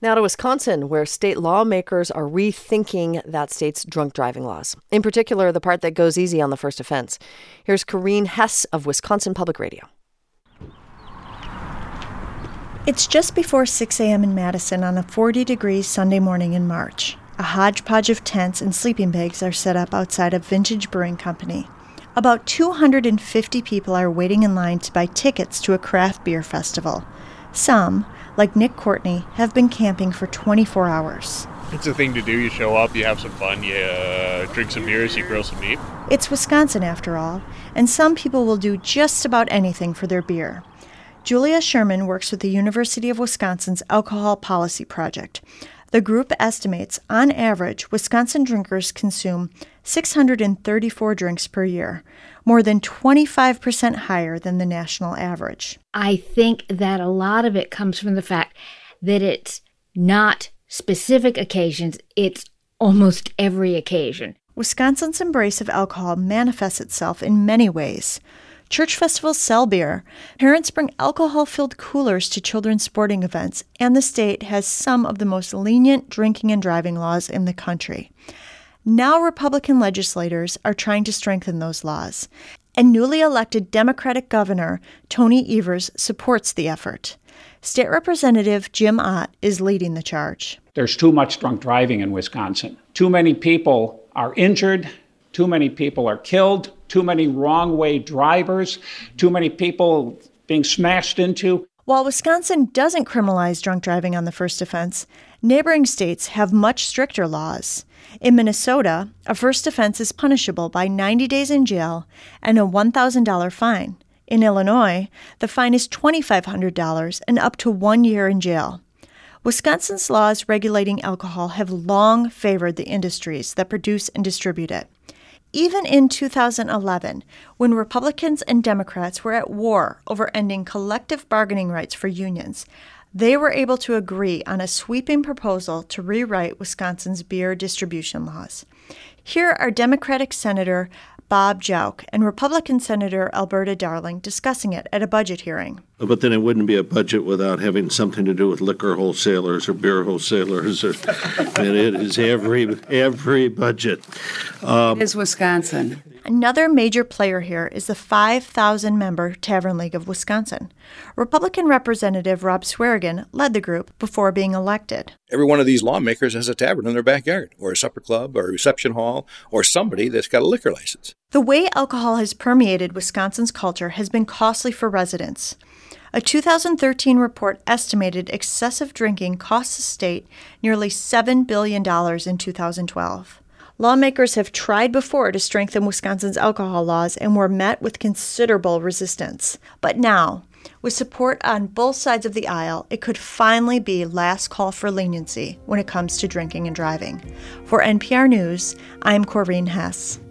Now to Wisconsin, where state lawmakers are rethinking that state's drunk driving laws, in particular, the part that goes easy on the first offense. Here's Corrine Hess of Wisconsin Public Radio. It's just before 6 a.m. in Madison on a 40-degree Sunday morning in March. A hodgepodge of tents and sleeping bags are set up outside of Vintage Brewing Company. About 250 people are waiting in line to buy tickets to a craft beer festival. Some, like Nick Courtney, have been camping for 24 hours. It's a thing to do. You show up, you have some fun, you drink some beers, you grill some meat. It's Wisconsin, after all, and some people will do just about anything for their beer. Julia Sherman works with the University of Wisconsin's Alcohol Policy Project. The group estimates, on average, Wisconsin drinkers consume 634 drinks per year, more than 25% higher than the national average. I think that a lot of it comes from the fact that it's not specific occasions, it's almost every occasion. Wisconsin's embrace of alcohol manifests itself in many ways. Church festivals sell beer, parents bring alcohol-filled coolers to children's sporting events, and the state has some of the most lenient drinking and driving laws in the country. Now Republican legislators are trying to strengthen those laws, and newly elected Democratic Governor Tony Evers supports the effort. State Representative Jim Ott is leading the charge. There's too much drunk driving in Wisconsin. Too many people are injured. Too many people are killed. Too many wrong-way drivers. Too many people being smashed into. While Wisconsin doesn't criminalize drunk driving on the first offense, neighboring states have much stricter laws. In Minnesota, a first offense is punishable by 90 days in jail and a $1,000 fine. In Illinois, the fine is $2,500 and up to 1 year in jail. Wisconsin's laws regulating alcohol have long favored the industries that produce and distribute it. Even in 2011, when Republicans and Democrats were at war over ending collective bargaining rights for unions, they were able to agree on a sweeping proposal to rewrite Wisconsin's beer distribution laws. Here are Democratic Senator Bob Jauch and Republican Senator Alberta Darling discussing it at a budget hearing. But then it wouldn't be a budget without having something to do with liquor wholesalers or beer wholesalers. And it is every budget. It is Wisconsin. Another major player here is the 5,000-member Tavern League of Wisconsin. Republican Representative Rob Swearigan led the group before being elected. Every one of these lawmakers has a tavern in their backyard, or a supper club, or a reception hall, or somebody that's got a liquor license. The way alcohol has permeated Wisconsin's culture has been costly for residents. A 2013 report estimated excessive drinking cost the state nearly $7 billion in 2012. Lawmakers have tried before to strengthen Wisconsin's alcohol laws and were met with considerable resistance. But now, with support on both sides of the aisle, it could finally be last call for leniency when it comes to drinking and driving. For NPR News, I'm Corrine Hess.